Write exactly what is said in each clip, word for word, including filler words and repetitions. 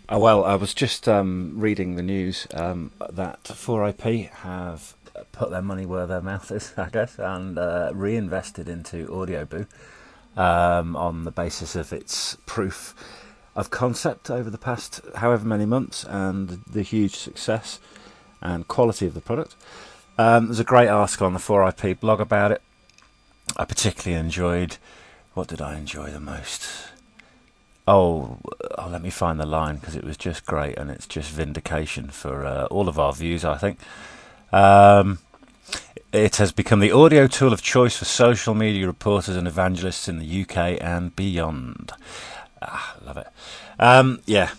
Oh, well, I was just um, reading the news um, that four I P have put their money where their mouth is, I guess, and uh, reinvested into Audioboo um, on the basis of its proof of concept over the past however many months and the huge success and quality of the product. Um, there's a great article on the four I P blog about it. I particularly enjoyed. What did I enjoy the most? Oh, oh, let me find the line because it was just great, and it's just vindication for uh, all of our views, I think. Um, it has become the audio tool of choice for social media reporters and evangelists in the U K and beyond. Ah, love it. Um, yeah,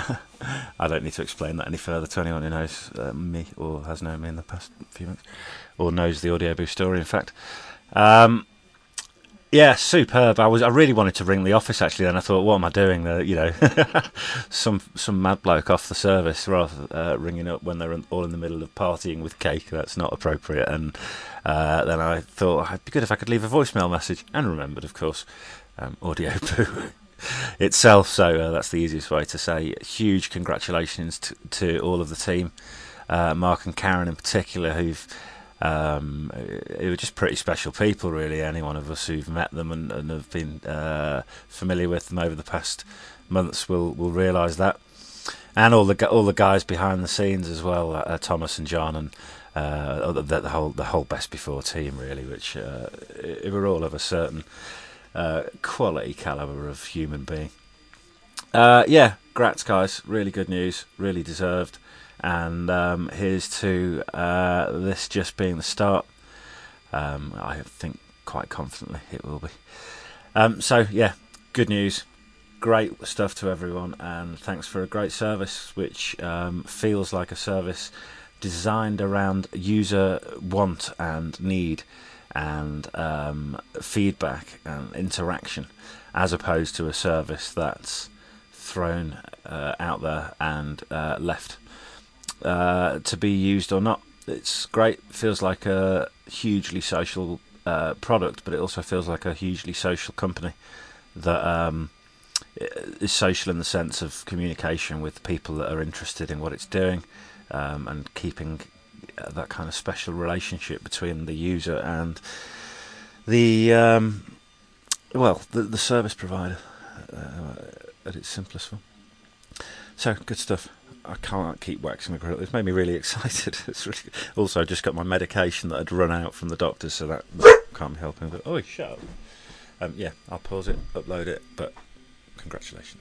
I don't need to explain that any further to anyone who knows uh, me or has known me in the past few months, or knows the Audioboo story, in fact. Um, Yeah, superb. I was. I really wanted to ring the office actually. Then I thought, what am I doing? Uh, you know, some some mad bloke off the service, rather uh, ringing up when they're all in the middle of partying with cake. That's not appropriate. And uh, then I thought it'd be good if I could leave a voicemail message, and remembered, of course, um, Audioboo itself. So uh, that's the easiest way to say huge congratulations to, to all of the team, uh, Mark and Karen in particular, who've. Um, it were just pretty special people, really. Any one of us who've met them and, and have been uh, familiar with them over the past months will will realise that, and all the all the guys behind the scenes as well, uh, Thomas and John, and uh, the, the whole the whole Best Before team, really, which uh, it, were all of a certain uh, quality calibre of human being. Uh, yeah, grats, guys. Really good news. Really deserved. And um, here's to uh, this just being the start. Um, I think quite confidently it will be. Um, so, yeah, good news. Great stuff to everyone. And thanks for a great service, which um, feels like a service designed around user want and need and um, feedback and interaction, as opposed to a service that's thrown uh, out there and uh, left Uh, to be used or not. It's great. Feels like a hugely social uh, product, but it also feels like a hugely social company that um, is social in the sense of communication with people that are interested in what it's doing, um, and keeping that kind of special relationship between the user and the um, well, the, the service provider uh, at its simplest form. So good stuff. I can't keep waxing the grill. It's made me really excited. It's really also just got my medication that had run out from the doctor, so that can't be helping. But oh, shut up. Um, yeah, I'll pause it, upload it. But congratulations.